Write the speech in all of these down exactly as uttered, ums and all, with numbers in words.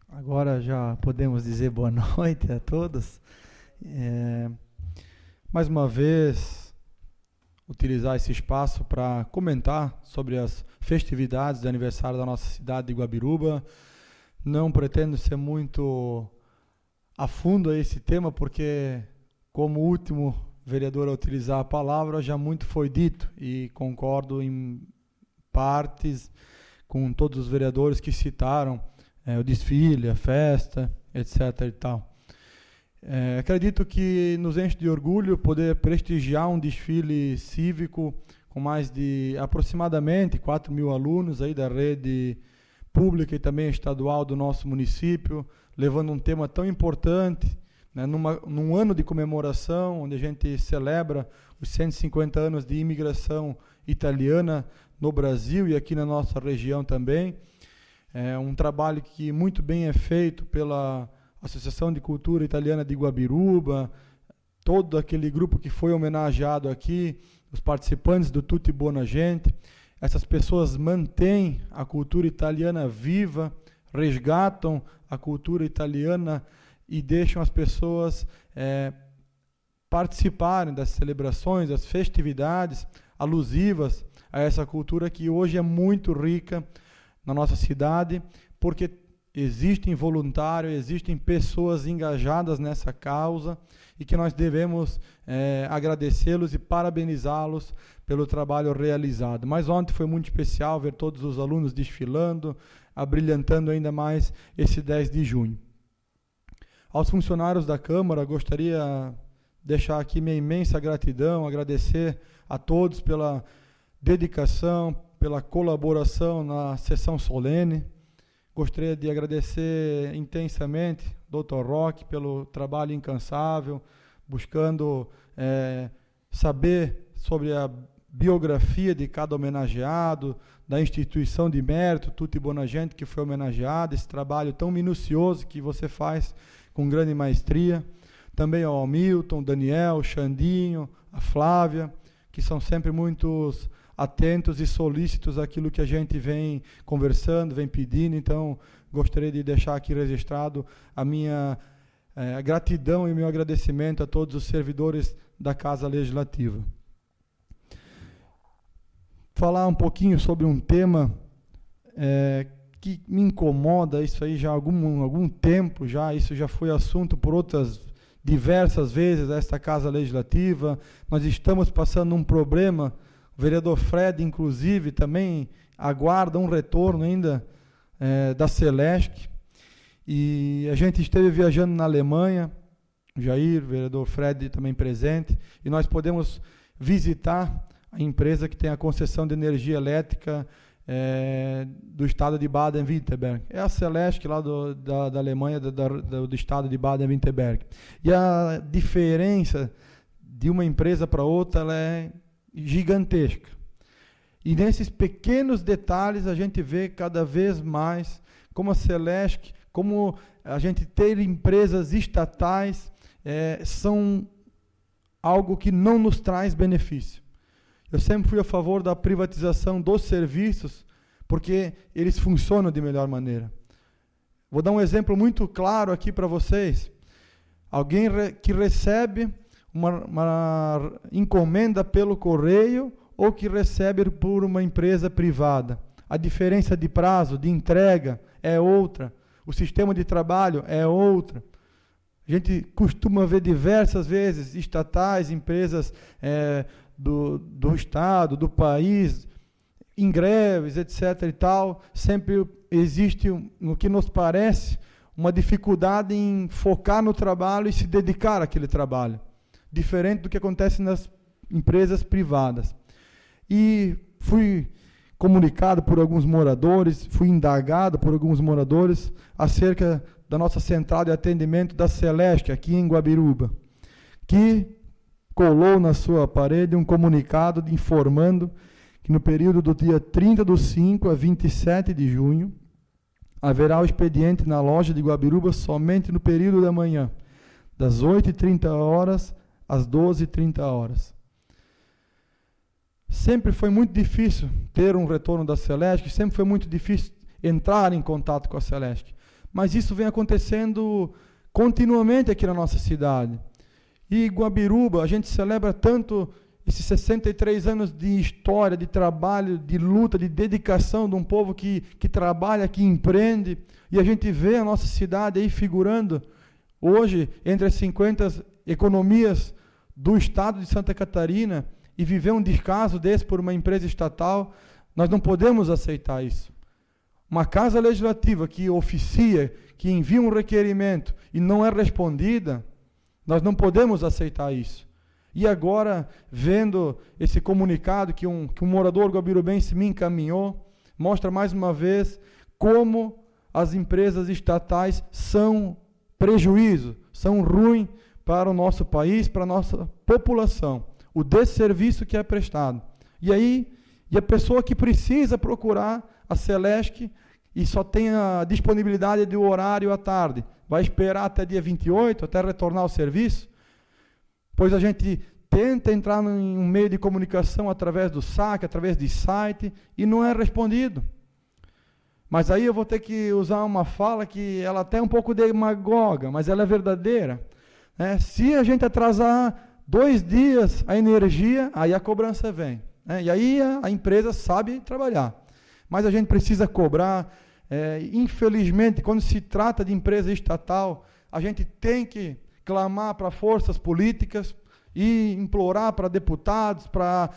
Agora já podemos dizer boa noite a todos. É, mais uma vez, utilizar esse espaço para comentar sobre as festividades de aniversário da nossa cidade de Guabiruba. Não pretendo ser muito a fundo a esse tema, porque como último vereador a utilizar a palavra, já muito foi dito e concordo em partes com todos os vereadores que citaram é, o desfile, a festa, etc e tal. É, acredito que nos enche de orgulho poder prestigiar um desfile cívico com mais de aproximadamente quatro mil alunos aí da rede pública e também estadual do nosso município, levando um tema tão importante, né, numa, num ano de comemoração, onde a gente celebra os cento e cinquenta anos de imigração italiana no Brasil e aqui na nossa região também. É um trabalho que muito bem é feito pela Associação de Cultura Italiana de Guabiruba, todo aquele grupo que foi homenageado aqui, os participantes do Tutti Buona Gente. Essas pessoas mantêm a cultura italiana viva, resgatam a cultura italiana e deixam as pessoas é, participarem das celebrações, das festividades alusivas a essa cultura que hoje é muito rica na nossa cidade, porque existem voluntários, existem pessoas engajadas nessa causa e que nós devemos é, agradecê-los e parabenizá-los pelo trabalho realizado. Mas ontem foi muito especial ver todos os alunos desfilando, abrilhantando ainda mais esse dez de junho. Aos funcionários da Câmara, gostaria de deixar aqui minha imensa gratidão, agradecer a todos pela dedicação, pela colaboração na sessão solene. Gostaria de agradecer intensamente ao doutor Roque pelo trabalho incansável, buscando é, saber sobre a biografia de cada homenageado, da instituição de mérito, Tutti Buona Gente, que foi homenageado, esse trabalho tão minucioso que você faz com grande maestria. Também ao Hamilton, Daniel, Xandinho, a Flávia, que são sempre muitos atentos e solícitos àquilo que a gente vem conversando, vem pedindo. Então, gostaria de deixar aqui registrado a minha é, gratidão e o meu agradecimento a todos os servidores da Casa Legislativa. Falar um pouquinho sobre um tema é, que me incomoda, isso aí já há algum, algum tempo, já, isso já foi assunto por outras diversas vezes esta Casa Legislativa. Nós estamos passando um problema. O vereador Fred, inclusive, também aguarda um retorno ainda é, da Celesc. E a gente esteve viajando na Alemanha, o Jair, o vereador Fred também presente, e nós podemos visitar a empresa que tem a concessão de energia elétrica é, do estado de Baden-Württemberg. É a Celesc lá do, da, da Alemanha, da, da, do estado de Baden-Württemberg. E a diferença de uma empresa para outra ela é gigantesca. E nesses pequenos detalhes a gente vê cada vez mais como a Celesc, como a gente ter empresas estatais é, são algo que não nos traz benefício. Eu sempre fui a favor da privatização dos serviços, porque eles funcionam de melhor maneira. Vou dar um exemplo muito claro aqui para vocês. Alguém re, que recebe Uma, uma encomenda pelo correio ou que recebe por uma empresa privada. A diferença de prazo, de entrega é outra. O sistema de trabalho é outra. A gente costuma ver diversas vezes estatais, empresas é, do, do Estado, do país, em greves, etc e tal. Sempre existe, no que nos parece, uma dificuldade em focar no trabalho e se dedicar àquele trabalho. Diferente do que acontece nas empresas privadas. E fui comunicado por alguns moradores, fui indagado por alguns moradores acerca da nossa central de atendimento da Celesc, aqui em Guabiruba, que colou na sua parede um comunicado informando que no período do dia trinta do cinco a vinte e sete de junho, haverá o expediente na loja de Guabiruba somente no período da manhã, das oito e trinta horas às doze e trinta horas. Sempre foi muito difícil ter um retorno da Celesc, sempre foi muito difícil entrar em contato com a Celesc, Mas isso vem acontecendo continuamente aqui na nossa cidade. E Guabiruba, a gente celebra tanto esses sessenta e três anos de história, de trabalho, de luta, de dedicação de um povo que, que trabalha, que empreende, e a gente vê a nossa cidade aí figurando hoje entre as cinquenta economias do estado de Santa Catarina, e viver um descaso desse por uma empresa estatal. Nós não podemos aceitar isso. Uma casa legislativa que oficia, que envia um requerimento e não é respondida, nós não podemos aceitar isso. E agora, vendo esse comunicado que um, que um morador guabirubense me encaminhou, mostra mais uma vez como as empresas estatais são prejuízo, são ruim para o nosso país, para a nossa população. O desserviço que é prestado. E aí, e a pessoa que precisa procurar a Celesc e só tem a disponibilidade do horário à tarde, vai esperar até dia vinte e oito, até retornar ao serviço? Pois a gente tenta entrar em um meio de comunicação através do S A C, através de site, e não é respondido. Mas aí eu vou ter que usar uma fala que ela até é um pouco demagoga, mas ela é verdadeira. Né? Se a gente atrasar dois dias a energia, aí a cobrança vem. Né? E aí a, a empresa sabe trabalhar. Mas a gente precisa cobrar. É, infelizmente, quando se trata de empresa estatal, a gente tem que clamar para forças políticas e implorar para deputados, para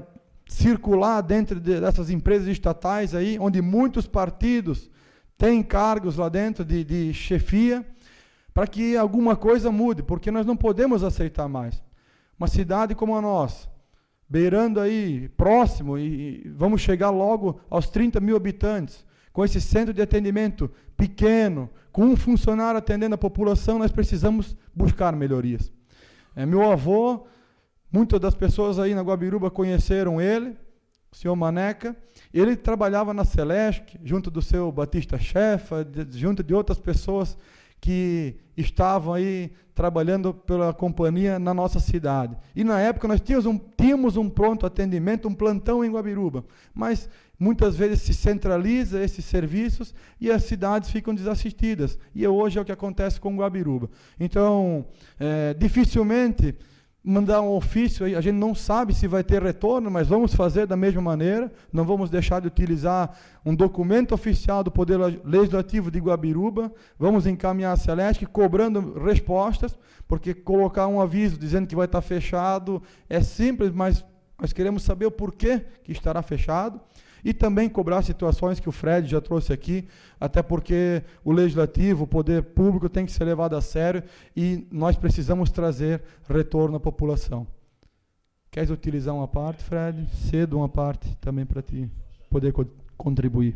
circular dentro de, dessas empresas estatais aí, onde muitos partidos têm cargos lá dentro de, de chefia, para que alguma coisa mude, porque nós não podemos aceitar mais. Uma cidade como a nossa, beirando aí, próximo, e, e vamos chegar logo aos trinta mil habitantes, com esse centro de atendimento pequeno, com um funcionário atendendo a população, nós precisamos buscar melhorias. É, meu avô, muitas das pessoas aí na Guabiruba conheceram ele, o senhor Maneca. Ele trabalhava na Celesc, junto do seu Batista Chefa, de, junto de outras pessoas que estavam aí trabalhando pela companhia na nossa cidade. E na época nós tínhamos um, tínhamos um pronto atendimento, um plantão em Guabiruba, mas muitas vezes se centraliza esses serviços e as cidades ficam desassistidas. E hoje é o que acontece com Guabiruba. Então, é, dificilmente mandar um ofício, a gente não sabe se vai ter retorno, mas vamos fazer da mesma maneira, não vamos deixar de utilizar um documento oficial do Poder Legislativo de Guabiruba, vamos encaminhar a Celesc cobrando respostas, porque colocar um aviso dizendo que vai estar fechado é simples, mas nós queremos saber o porquê que estará fechado, e também cobrar situações que o Fred já trouxe aqui, até porque o legislativo, o poder público tem que ser levado a sério e nós precisamos trazer retorno à população. Queres utilizar uma parte, Fred? Cedo uma parte também para ti poder co contribuir.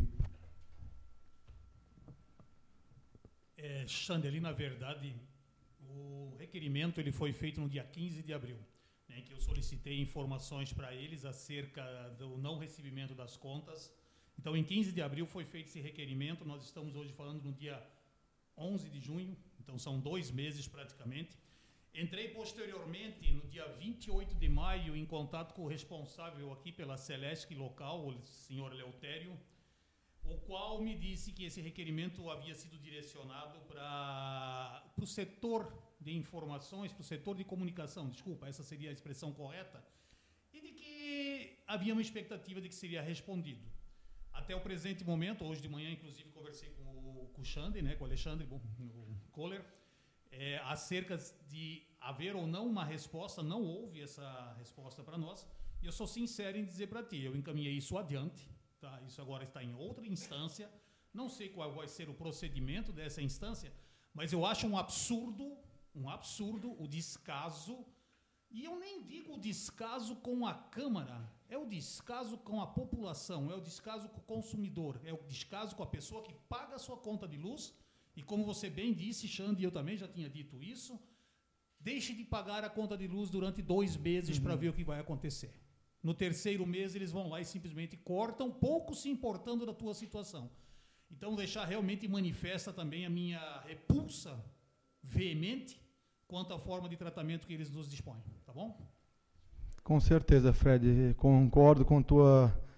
É, Xande, ali na verdade, o requerimento ele foi feito no dia quinze de abril. Em que eu solicitei informações para eles acerca do não recebimento das contas. Então, em quinze de abril foi feito esse requerimento, nós estamos hoje falando no dia onze de junho, então são dois meses praticamente. Entrei posteriormente, no dia vinte e oito de maio, em contato com o responsável aqui pela Celesc local, o senhor Leutério, o qual me disse que esse requerimento havia sido direcionado para o setor de informações, para o setor de comunicação, desculpa, essa seria a expressão correta, e de que havia uma expectativa de que seria respondido. Até o presente momento, hoje de manhã, inclusive, conversei com o, com o Xande, né, com o Alexandre bom, o Kohler, é, acerca de haver ou não uma resposta. Não houve essa resposta para nós, e eu sou sincero em dizer para ti, eu encaminhei isso adiante, tá? Isso agora está em outra instância, não sei qual vai ser o procedimento dessa instância, mas eu acho um absurdo Um absurdo, o descaso, e eu nem digo o descaso com a Câmara, é o descaso com a população, é o descaso com o consumidor, é o descaso com a pessoa que paga a sua conta de luz, e como você bem disse, Xande, e eu também já tinha dito isso, deixe de pagar a conta de luz durante dois meses uhum. para ver o que vai acontecer. No terceiro mês eles vão lá e simplesmente cortam, pouco se importando da tua situação. Então deixar realmente manifesta também a minha repulsa veemente quanto à forma de tratamento que eles nos dispõem, tá bom? Com certeza, Fred, concordo com tua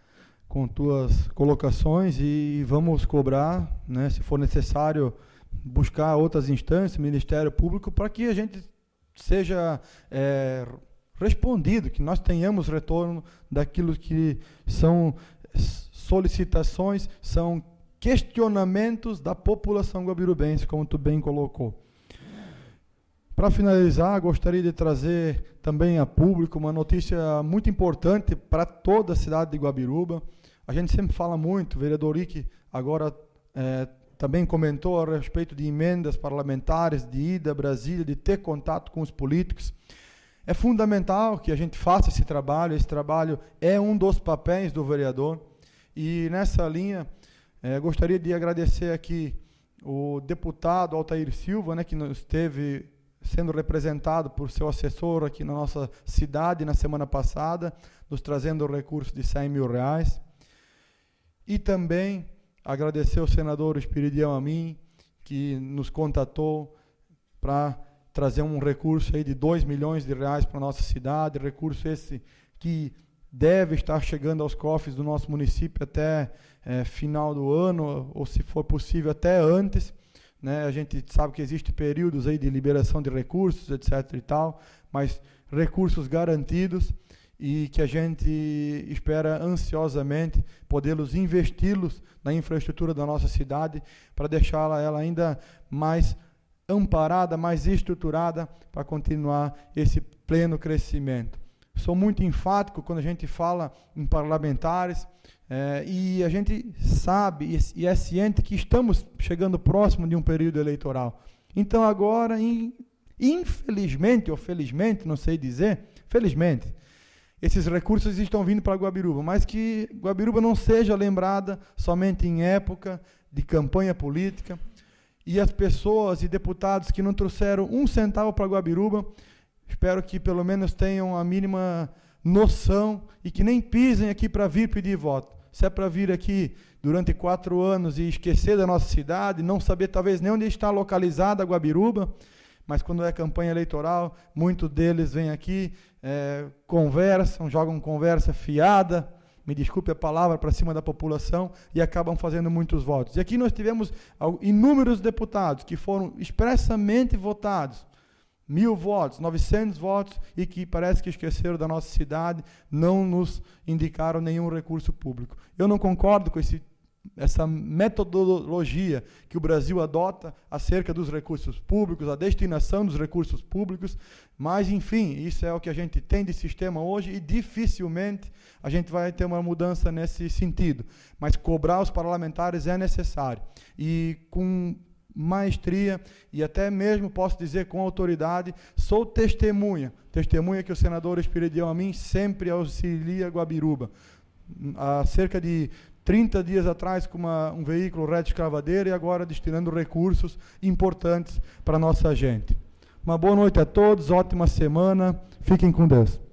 com tuas colocações e vamos cobrar, né, se for necessário, buscar outras instâncias, Ministério Público, para que a gente seja é, respondido, que nós tenhamos retorno daquilo que são solicitações, são questionamentos da população guabirubense, como tu bem colocou. Para finalizar, gostaria de trazer também a público uma notícia muito importante para toda a cidade de Guabiruba. A gente sempre fala muito, o vereador Ike agora é, também comentou a respeito de emendas parlamentares, de ida a Brasília, de ter contato com os políticos. É fundamental que a gente faça esse trabalho, esse trabalho é um dos papéis do vereador. E nessa linha, é, gostaria de agradecer aqui o deputado Altair Silva, né, que esteve sendo representado por seu assessor aqui na nossa cidade na semana passada, nos trazendo recursos de cem mil reais. E também agradecer ao senador Espiridião Amin, que nos contatou para trazer um recurso aí de dois milhões de reais para a nossa cidade, recurso esse que deve estar chegando aos cofres do nosso município até é, final do ano, ou se for possível até antes. Né, a gente sabe que existem períodos aí de liberação de recursos, etc e tal, mas recursos garantidos e que a gente espera ansiosamente podê-los investi-los na infraestrutura da nossa cidade para deixá-la ela ainda mais amparada, mais estruturada para continuar esse pleno crescimento. Sou muito enfático quando a gente fala em parlamentares, é, e a gente sabe e é ciente que estamos chegando próximo de um período eleitoral. Então agora, in, infelizmente ou felizmente, não sei dizer, felizmente, esses recursos estão vindo para Guabiruba, mas que Guabiruba não seja lembrada somente em época de campanha política, e as pessoas e deputados que não trouxeram um centavo para Guabiruba, espero que pelo menos tenham a mínima noção e que nem pisem aqui para vir pedir voto. Se é para vir aqui durante quatro anos e esquecer da nossa cidade, não saber talvez nem onde está localizada a Guabiruba, mas quando é campanha eleitoral, muitos deles vêm aqui, é, conversam, jogam conversa fiada, me desculpe a palavra, para cima da população e acabam fazendo muitos votos. E aqui nós tivemos inúmeros deputados que foram expressamente votados, mil votos, novecentos votos, e que parece que esqueceram da nossa cidade, não nos indicaram nenhum recurso público. Eu não concordo com esse, essa metodologia que o Brasil adota acerca dos recursos públicos, a destinação dos recursos públicos, mas, enfim, isso é o que a gente tem de sistema hoje e dificilmente a gente vai ter uma mudança nesse sentido. Mas cobrar os parlamentares é necessário. E com maestria e até mesmo posso dizer com autoridade, sou testemunha, testemunha que o senador Espiridião Amin sempre auxilia Guabiruba. Há cerca de trinta dias atrás com uma, um veículo Red Escavadeira e agora destinando recursos importantes para a nossa gente. Uma boa noite a todos, ótima semana, fiquem com Deus.